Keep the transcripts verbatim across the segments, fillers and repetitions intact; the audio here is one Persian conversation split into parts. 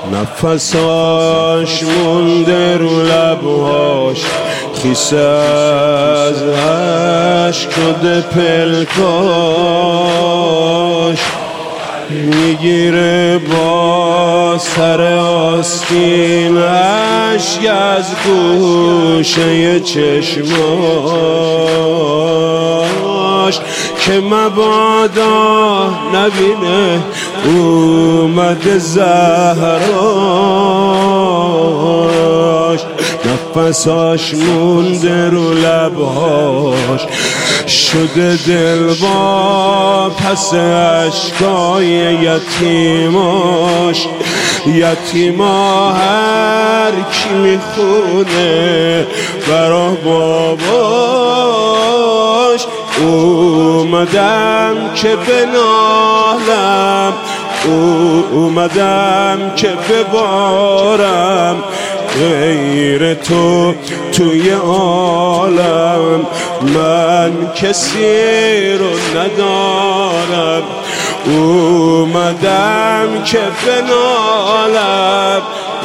نفساش مونده رو لبهاش، خیس از اشک شده پلکاش، میگیره با سر آستینش از گوشه چشماش، که مبادا نبینه اومده زهراش. نفساش مونده رو لبهاش، شده دل با پس اشکای یتیماش. یتیما هر کی میخونه برا باباش، اومدم که بنالم، اومدم که ببارم غیر تو توی عالم. من کسی رو ندارم، اومدم که بنالم،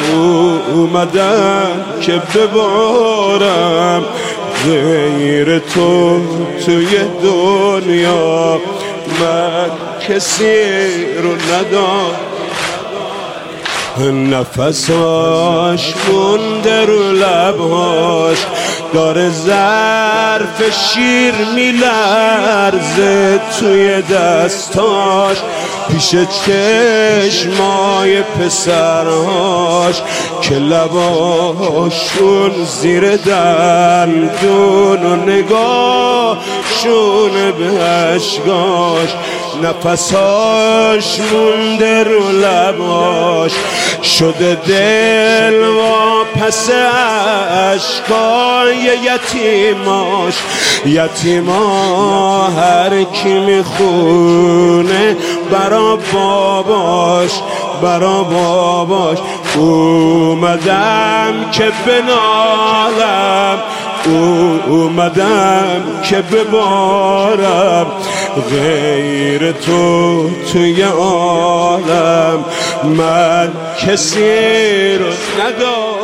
اومدم که ببارم غیر تو توی دنیا. من کسی رو ندارم. نفساش مونده رو لبهاش، داره ظرف شیر میلرزه توی دستاش، پیش چشمای پسرهاش که لباشون زیر دندون و نگاهشون به اشکاش. نفساش مونده رو لباش، شده دل و پس اشکای یتیماش. یتیما هر کی میخونه برا باباش، برا باباش. اومدم که بنالم، اومدم که ببارم غیر تو توی عالم. من کسی رو ندارم.